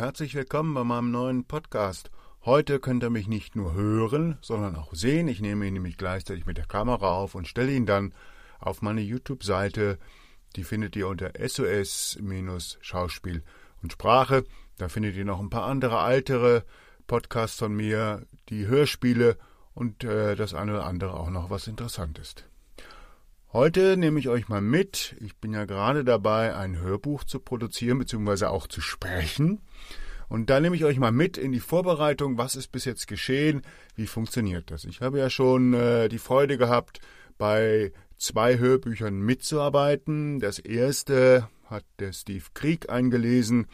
herzlich willkommen bei meinem neuen Podcast. Heute könnt ihr mich nicht nur hören, sondern auch sehen. Ich nehme ihn nämlich gleichzeitig mit der Kamera auf und stelle ihn dann auf meine YouTube-Seite. Die findet ihr unter SOS-Schauspiel und Sprache. Da findet ihr noch ein paar andere ältere Podcasts von mir, die Hörspiele und das eine oder andere auch noch, was interessant ist. Heute nehme ich euch mal mit. Ich bin ja gerade dabei, ein Hörbuch zu produzieren bzw. auch zu sprechen. Und da nehme ich euch mal mit in die Vorbereitung. Was ist bis jetzt geschehen? Wie funktioniert das? Ich habe ja schon die Freude gehabt, bei 2 Hörbüchern mitzuarbeiten. Das erste hat der Steve Krieg eingelesen.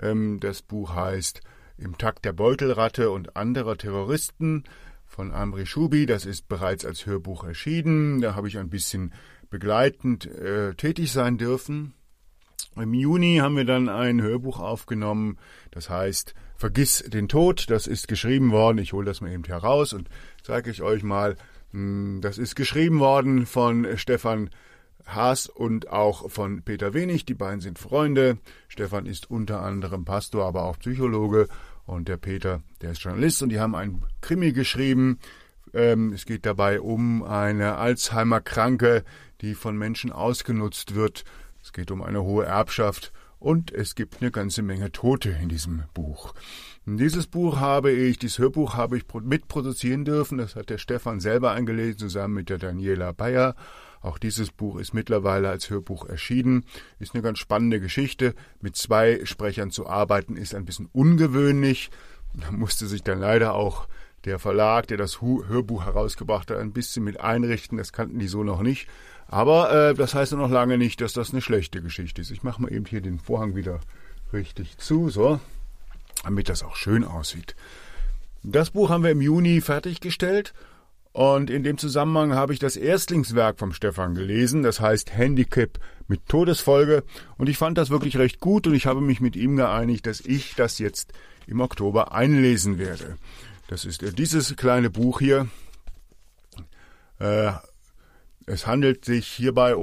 Das Buch heißt Im Takt der Beutelratte und anderer Terroristen von Amri Shubi. Das ist bereits als Hörbuch erschienen. Da habe ich ein bisschen begleitend tätig sein dürfen. Im Juni haben wir dann ein Hörbuch aufgenommen, das heißt Vergiss den Tod. Das ist geschrieben worden, ich hole das mal eben heraus und zeige ich euch mal. Das ist geschrieben worden von Stefan Haas und auch von Peter Wenig. Die beiden sind Freunde. Stefan ist unter anderem Pastor, aber auch Psychologe. Und der Peter, der ist Journalist und die haben einen Krimi geschrieben. Es geht dabei um eine Alzheimer-Kranke, die von Menschen ausgenutzt wird. Es geht um eine hohe Erbschaft und es gibt eine ganze Menge Tote in diesem Buch. Dieses Hörbuch habe ich mitproduzieren dürfen. Das hat der Stefan selber eingelesen, zusammen mit der Daniela Bayer. Auch dieses Buch ist mittlerweile als Hörbuch erschienen. Ist eine ganz spannende Geschichte. Mit 2 Sprechern zu arbeiten ist ein bisschen ungewöhnlich. Da musste sich dann leider auch der Verlag, der das Hörbuch herausgebracht hat, ein bisschen mit einrichten. Das kannten die so noch nicht. Aber das heißt ja noch lange nicht, dass das eine schlechte Geschichte ist. Ich mache mal eben hier den Vorhang wieder richtig zu, so, damit das auch schön aussieht. Das Buch haben wir im Juni fertiggestellt. Und in dem Zusammenhang habe ich das Erstlingswerk vom Stefan gelesen, das heißt Handicap mit Todesfolge. Und ich fand das wirklich recht gut und ich habe mich mit ihm geeinigt, dass ich das jetzt im Oktober einlesen werde. Das ist dieses kleine Buch hier. Es handelt sich hierbei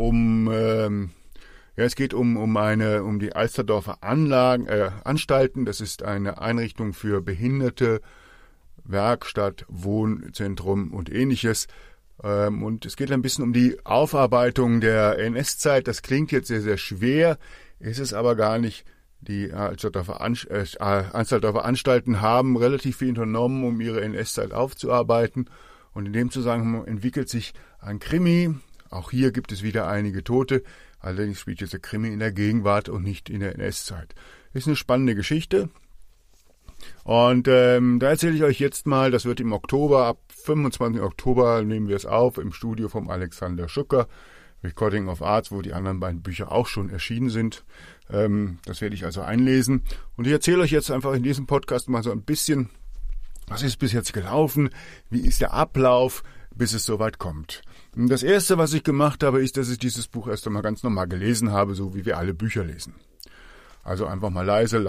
es geht um die Alsterdorfer Anstalten. Das ist eine Einrichtung für Behinderte, Werkstatt, Wohnzentrum und Ähnliches. Und es geht ein bisschen um die Aufarbeitung der NS-Zeit. Das klingt jetzt sehr, sehr schwer, ist es aber gar nicht. Die Alsterdorfer Anstalten haben relativ viel unternommen, um ihre NS-Zeit aufzuarbeiten. Und in dem Zusammenhang entwickelt sich ein Krimi. Auch hier gibt es wieder einige Tote. Allerdings spielt jetzt der Krimi in der Gegenwart und nicht in der NS-Zeit. Ist eine spannende Geschichte. Und da erzähle ich euch jetzt mal, das wird im Oktober, ab 25. Oktober nehmen wir es auf, im Studio vom Alexander Schucker, Recording of Arts, wo die anderen beiden Bücher auch schon erschienen sind. Das werde ich also einlesen. Und ich erzähle euch jetzt einfach in diesem Podcast mal so ein bisschen, was ist bis jetzt gelaufen, wie ist der Ablauf, bis es soweit kommt. Und das Erste, was ich gemacht habe, ist, dass ich dieses Buch erst einmal ganz normal gelesen habe, so wie wir alle Bücher lesen. Also einfach mal leise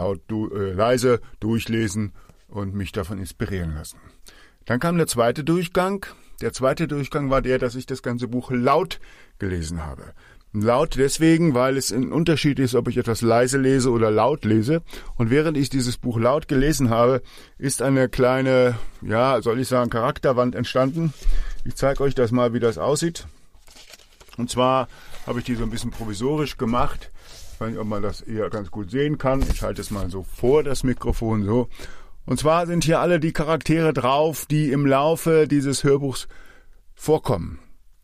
durchlesen und mich davon inspirieren lassen. Dann kam der zweite Durchgang. Der zweite Durchgang war der, dass ich das ganze Buch laut gelesen habe. Laut deswegen, weil es ein Unterschied ist, ob ich etwas leise lese oder laut lese. Und während ich dieses Buch laut gelesen habe, ist eine kleine, Charakterwand entstanden. Ich zeige euch das mal, wie das aussieht. Und zwar habe ich die so ein bisschen provisorisch gemacht. Ich weiß nicht, ob man das hier ganz gut sehen kann. Ich halte es mal so vor das Mikrofon so. Und zwar sind hier alle die Charaktere drauf, die im Laufe dieses Hörbuchs vorkommen.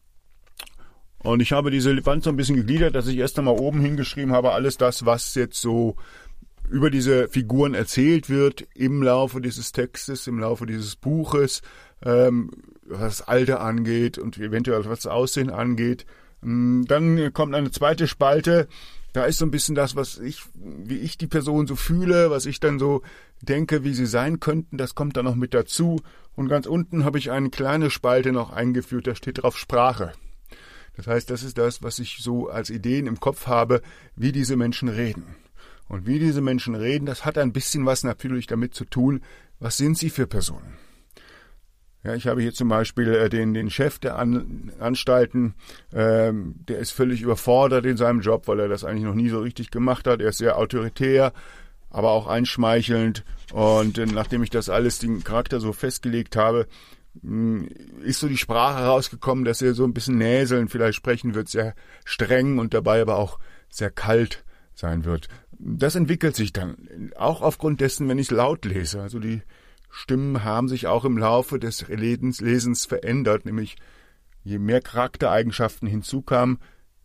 Und ich habe diese Wand so ein bisschen gegliedert, dass ich erst einmal oben hingeschrieben habe, alles das, was jetzt so über diese Figuren erzählt wird im Laufe dieses Textes, im Laufe dieses Buches, was das Alter angeht und eventuell was das Aussehen angeht. Dann kommt eine zweite Spalte. Da ist so ein bisschen das, wie ich die Person so fühle, was ich dann so denke, wie sie sein könnten. Das kommt dann noch mit dazu. Und ganz unten habe ich eine kleine Spalte noch eingeführt, da steht drauf Sprache. Das heißt, das ist das, was ich so als Ideen im Kopf habe, wie diese Menschen reden. Und wie diese Menschen reden, das hat ein bisschen was natürlich damit zu tun, was sind sie für Personen. Ja, ich habe hier zum Beispiel den Chef der Anstalten, der ist völlig überfordert in seinem Job, weil er das eigentlich noch nie so richtig gemacht hat. Er ist sehr autoritär, aber auch einschmeichelnd. Und nachdem ich das alles, den Charakter so festgelegt habe, ist so die Sprache rausgekommen, dass er so ein bisschen näseln vielleicht sprechen wird, sehr streng und dabei aber auch sehr kalt sein wird. Das entwickelt sich dann, auch aufgrund dessen, wenn ich laut lese. Also die Stimmen haben sich auch im Laufe des Lesens verändert, nämlich je mehr Charaktereigenschaften hinzukamen,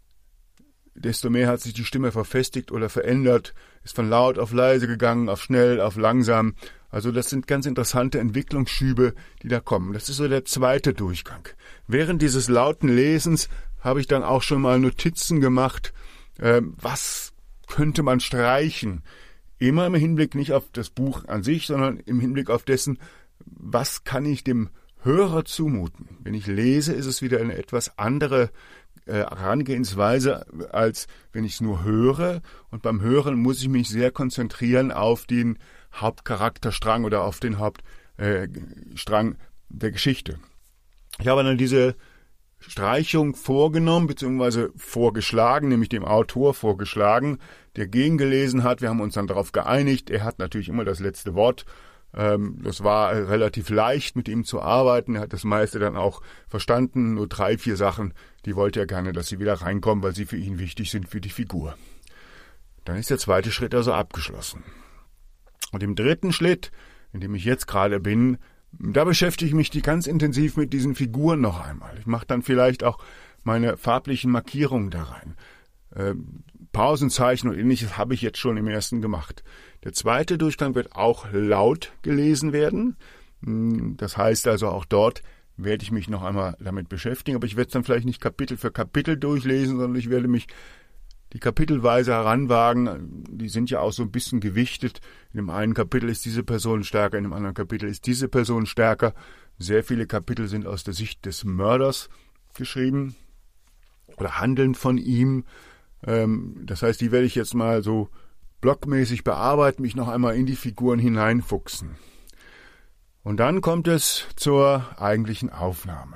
desto mehr hat sich die Stimme verfestigt oder verändert, ist von laut auf leise gegangen, auf schnell, auf langsam. Also das sind ganz interessante Entwicklungsschübe, die da kommen. Das ist so der zweite Durchgang. Während dieses lauten Lesens habe ich dann auch schon mal Notizen gemacht, was könnte man streichen. Immer im Hinblick nicht auf das Buch an sich, sondern im Hinblick auf dessen, was kann ich dem Hörer zumuten. Wenn ich lese, ist es wieder eine etwas andere Herangehensweise, als wenn ich es nur höre. Und beim Hören muss ich mich sehr konzentrieren auf den Hauptcharakterstrang oder auf den Hauptstrang der Geschichte. Ich habe dann diese Streichung vorgenommen, beziehungsweise vorgeschlagen, nämlich dem Autor vorgeschlagen, der gegengelesen hat. Wir haben uns dann darauf geeinigt. Er hat natürlich immer das letzte Wort. Das war relativ leicht, mit ihm zu arbeiten. Er hat das meiste dann auch verstanden. Nur 3, 4 Sachen, die wollte er gerne, dass sie wieder reinkommen, weil sie für ihn wichtig sind für die Figur. Dann ist der zweite Schritt also abgeschlossen. Und im dritten Schritt, in dem ich jetzt gerade bin, da beschäftige ich mich ganz intensiv mit diesen Figuren noch einmal. Ich mache dann vielleicht auch meine farblichen Markierungen da rein. Pausenzeichen und Ähnliches habe ich jetzt schon im ersten gemacht. Der zweite Durchgang wird auch laut gelesen werden. Das heißt also, auch dort werde ich mich noch einmal damit beschäftigen. Aber ich werde es dann vielleicht nicht Kapitel für Kapitel durchlesen, sondern ich werde mich die kapitelweise heranwagen. Die sind ja auch so ein bisschen gewichtet. In dem einen Kapitel ist diese Person stärker, in dem anderen Kapitel ist diese Person stärker. Sehr viele Kapitel sind aus der Sicht des Mörders geschrieben oder handeln von ihm. Das heißt, die werde ich jetzt mal so blockmäßig bearbeiten, mich noch einmal in die Figuren hineinfuchsen. Und dann kommt es zur eigentlichen Aufnahme.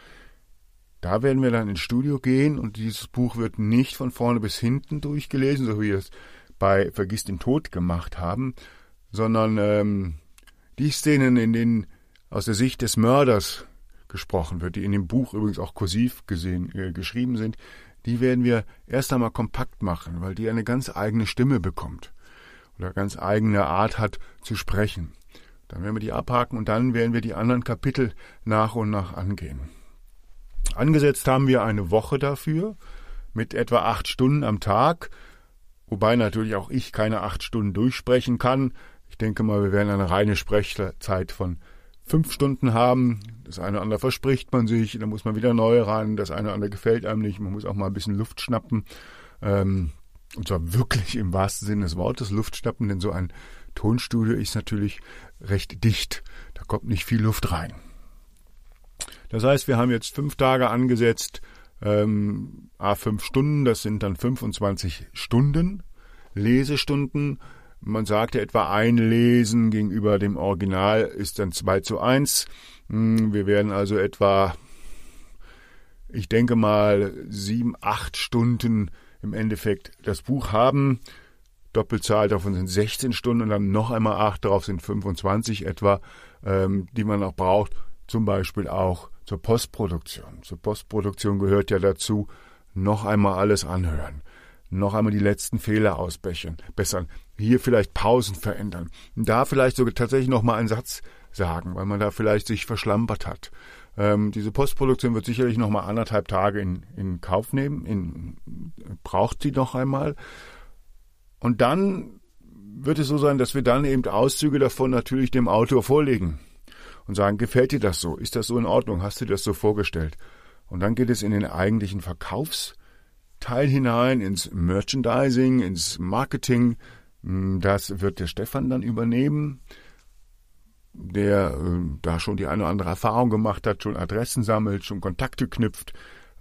Da werden wir dann ins Studio gehen und dieses Buch wird nicht von vorne bis hinten durchgelesen, so wie wir es bei Vergiss den Tod gemacht haben, sondern die Szenen, in denen aus der Sicht des Mörders gesprochen wird, die in dem Buch übrigens auch kursiv geschrieben sind, die werden wir erst einmal kompakt machen, weil die eine ganz eigene Stimme bekommt oder ganz eigene Art hat zu sprechen. Dann werden wir die abhaken und dann werden wir die anderen Kapitel nach und nach angehen. Angesetzt haben wir eine Woche dafür mit etwa 8 Stunden am Tag, wobei natürlich auch ich keine 8 Stunden durchsprechen kann. Ich denke mal, wir werden eine reine Sprechzeit von 5 Stunden haben. Das eine oder andere verspricht man sich, dann muss man wieder neu ran, das eine oder andere gefällt einem nicht, man muss auch mal ein bisschen Luft schnappen. Und zwar wirklich im wahrsten Sinne des Wortes Luft schnappen, denn so ein Tonstudio ist natürlich recht dicht. Da kommt nicht viel Luft rein. Das heißt, wir haben jetzt 5 Tage angesetzt, 5 Stunden, das sind dann 25 Stunden, Lesestunden. Man sagte etwa ein Lesen gegenüber dem Original ist dann 2:1. Wir werden also etwa, ich denke mal, 7, 8 Stunden im Endeffekt das Buch haben. Doppelzahl davon sind 16 Stunden und dann noch einmal 8, darauf sind 25 etwa, die man auch braucht, zum Beispiel auch zur Postproduktion. Zur Postproduktion gehört ja dazu, noch einmal alles anhören, noch einmal die letzten Fehler ausbessern, hier vielleicht Pausen verändern, da vielleicht sogar tatsächlich noch mal einen Satz sagen, weil man da vielleicht sich verschlampert hat. Diese Postproduktion wird sicherlich noch mal 1,5 Tage in Kauf nehmen, braucht sie noch einmal. Und dann wird es so sein, dass wir dann eben Auszüge davon natürlich dem Autor vorlegen und sagen, gefällt dir das so? Ist das so in Ordnung? Hast du dir das so vorgestellt? Und dann geht es in den eigentlichen Verkaufsteil hinein, ins Merchandising, ins Marketing. Das wird der Stefan dann übernehmen, der da schon die eine oder andere Erfahrung gemacht hat, schon Adressen sammelt, schon Kontakte knüpft.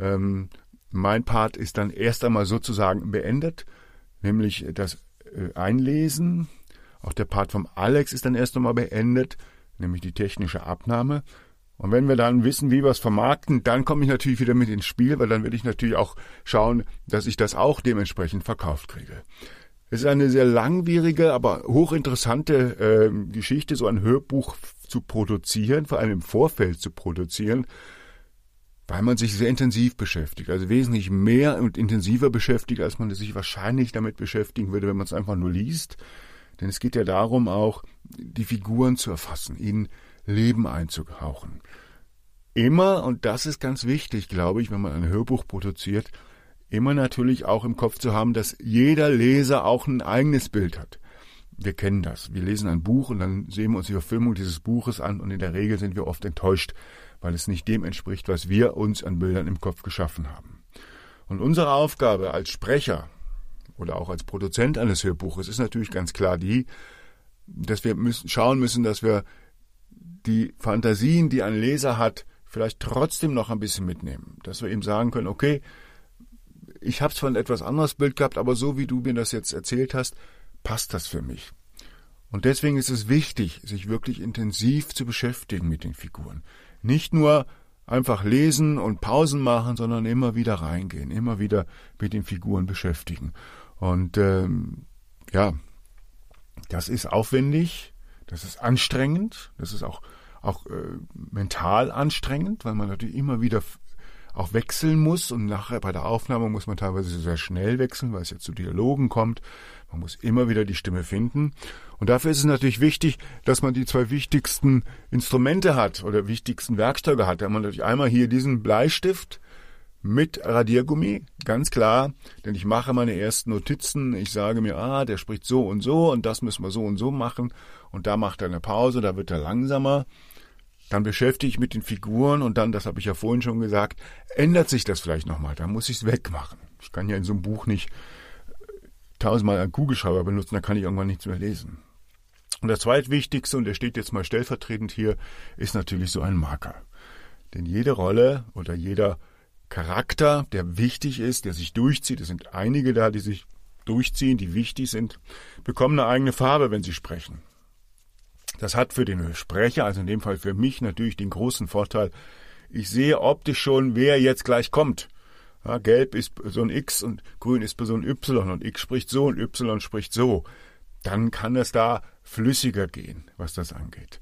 Mein Part ist dann erst einmal sozusagen beendet, nämlich das Einlesen. Auch der Part vom Alex ist dann erst einmal beendet, nämlich die technische Abnahme. Und wenn wir dann wissen, wie wir es vermarkten, dann komme ich natürlich wieder mit ins Spiel, weil dann werde ich natürlich auch schauen, dass ich das auch dementsprechend verkauft kriege. Es ist eine sehr langwierige, aber hochinteressante Geschichte, so ein Hörbuch zu produzieren, vor allem im Vorfeld zu produzieren, weil man sich sehr intensiv beschäftigt, also wesentlich mehr und intensiver beschäftigt, als man sich wahrscheinlich damit beschäftigen würde, wenn man es einfach nur liest. Denn es geht ja darum, auch die Figuren zu erfassen, ihnen Leben einzuhauchen. Immer, und das ist ganz wichtig, glaube ich, wenn man ein Hörbuch produziert, immer natürlich auch im Kopf zu haben, dass jeder Leser auch ein eigenes Bild hat. Wir kennen das. Wir lesen ein Buch und dann sehen wir uns die Verfilmung dieses Buches an und in der Regel sind wir oft enttäuscht, weil es nicht dem entspricht, was wir uns an Bildern im Kopf geschaffen haben. Und unsere Aufgabe als Sprecher oder auch als Produzent eines Hörbuches ist natürlich ganz klar die, dass wir schauen müssen, dass wir die Fantasien, die ein Leser hat, vielleicht trotzdem noch ein bisschen mitnehmen. Dass wir ihm sagen können, okay, ich habe zwar ein etwas anderes Bild gehabt, aber so wie du mir das jetzt erzählt hast, passt das für mich. Und deswegen ist es wichtig, sich wirklich intensiv zu beschäftigen mit den Figuren. Nicht nur einfach lesen und Pausen machen, sondern immer wieder reingehen, immer wieder mit den Figuren beschäftigen. Und das ist aufwendig, das ist anstrengend, das ist auch mental anstrengend, weil man natürlich immer wieder auch wechseln muss und nachher bei der Aufnahme muss man teilweise sehr schnell wechseln, weil es ja zu Dialogen kommt. Man muss immer wieder die Stimme finden. Und dafür ist es natürlich wichtig, dass man die 2 wichtigsten Instrumente hat oder wichtigsten Werkzeuge hat. Da haben wir natürlich einmal hier diesen Bleistift mit Radiergummi, ganz klar, denn ich mache meine ersten Notizen. Ich sage mir, der spricht so und das müssen wir so und so machen und da macht er eine Pause, da wird er langsamer. Dann beschäftige ich mich mit den Figuren und dann, das habe ich ja vorhin schon gesagt, ändert sich das vielleicht nochmal. Dann muss ich es wegmachen. Ich kann ja in so einem Buch nicht 1000-mal einen Kugelschreiber benutzen, da kann ich irgendwann nichts mehr lesen. Und das zweitwichtigste, und der steht jetzt mal stellvertretend hier, ist natürlich so ein Marker. Denn jede Rolle oder jeder Charakter, der wichtig ist, der sich durchzieht, es sind einige da, die sich durchziehen, die wichtig sind, bekommen eine eigene Farbe, wenn sie sprechen. Das hat für den Sprecher, also in dem Fall für mich, natürlich den großen Vorteil, ich sehe optisch schon, wer jetzt gleich kommt. Ja, gelb ist Person X und grün ist Person Y und X spricht so und Y spricht so. Dann kann es da flüssiger gehen, was das angeht.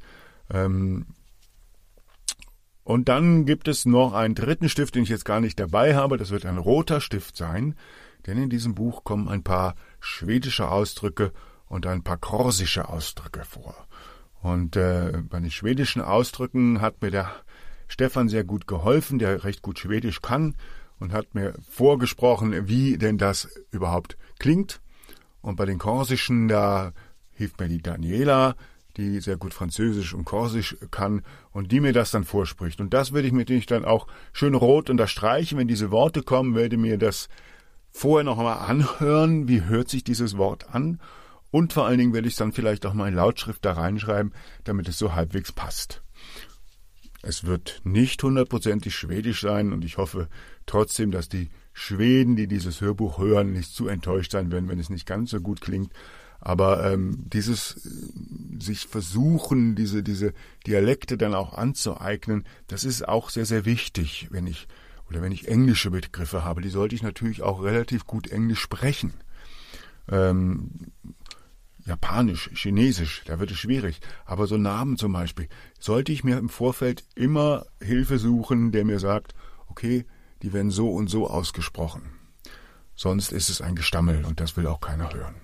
Und dann gibt es noch einen dritten Stift, den ich jetzt gar nicht dabei habe. Das wird ein roter Stift sein, denn in diesem Buch kommen ein paar schwedische Ausdrücke und ein paar korsische Ausdrücke vor. Und bei den schwedischen Ausdrücken hat mir der Stefan sehr gut geholfen, der recht gut Schwedisch kann und hat mir vorgesprochen, wie denn das überhaupt klingt. Und bei den korsischen, da hilft mir die Daniela, die sehr gut Französisch und Korsisch kann und die mir das dann vorspricht. Und das würde ich mir natürlich dann auch schön rot unterstreichen. Wenn diese Worte kommen, werde mir das vorher noch einmal anhören. Wie hört sich dieses Wort an? Und vor allen Dingen werde ich dann vielleicht auch mal in Lautschrift da reinschreiben, damit es so halbwegs passt. Es wird nicht 100% Schwedisch sein und ich hoffe trotzdem, dass die Schweden, die dieses Hörbuch hören, nicht zu enttäuscht sein werden, wenn es nicht ganz so gut klingt. Aber dieses sich versuchen, diese Dialekte dann auch anzueignen, das ist auch sehr, sehr wichtig, wenn ich englische Begriffe habe. Die sollte ich natürlich auch relativ gut Englisch sprechen. Japanisch, Chinesisch, da wird es schwierig. Aber so Namen zum Beispiel, sollte ich mir im Vorfeld immer Hilfe suchen, der mir sagt, okay, die werden so und so ausgesprochen. Sonst ist es ein Gestammel und das will auch keiner hören.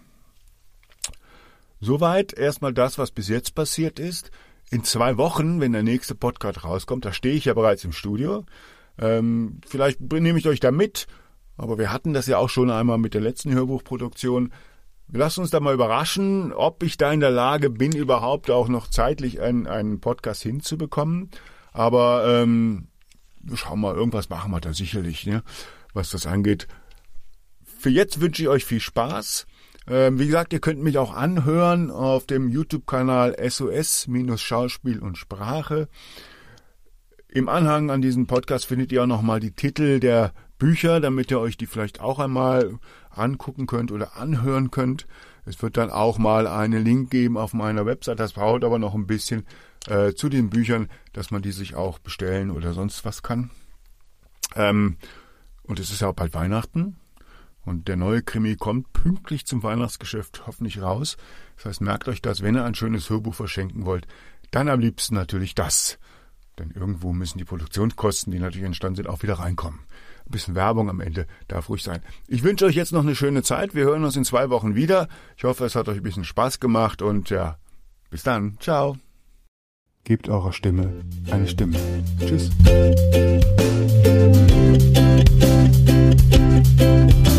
Soweit erstmal das, was bis jetzt passiert ist. In 2 Wochen, wenn der nächste Podcast rauskommt, da stehe ich ja bereits im Studio. Vielleicht nehme ich euch da mit, aber wir hatten das ja auch schon einmal mit der letzten Hörbuchproduktion. Lasst uns da mal überraschen, ob ich da in der Lage bin, überhaupt auch noch zeitlich einen Podcast hinzubekommen. Aber schauen wir mal, irgendwas machen wir da sicherlich, ne, was das angeht. Für jetzt wünsche ich euch viel Spaß. Wie gesagt, ihr könnt mich auch anhören auf dem YouTube-Kanal SOS-Schauspiel und Sprache. Im Anhang an diesen Podcast findet ihr auch nochmal die Titel der Bücher, damit ihr euch die vielleicht auch einmal angucken könnt oder anhören könnt. Es wird dann auch mal einen Link geben auf meiner Website. Das braucht aber noch ein bisschen zu den Büchern, dass man die sich auch bestellen oder sonst was kann. Und es ist ja auch bald Weihnachten. Und der neue Krimi kommt pünktlich zum Weihnachtsgeschäft hoffentlich raus. Das heißt, merkt euch das, wenn ihr ein schönes Hörbuch verschenken wollt, dann am liebsten natürlich das. Denn irgendwo müssen die Produktionskosten, die natürlich entstanden sind, auch wieder reinkommen. Ein bisschen Werbung am Ende darf ruhig sein. Ich wünsche euch jetzt noch eine schöne Zeit. Wir hören uns in 2 Wochen wieder. Ich hoffe, es hat euch ein bisschen Spaß gemacht und ja, bis dann. Ciao. Gebt eurer Stimme eine Stimme. Tschüss.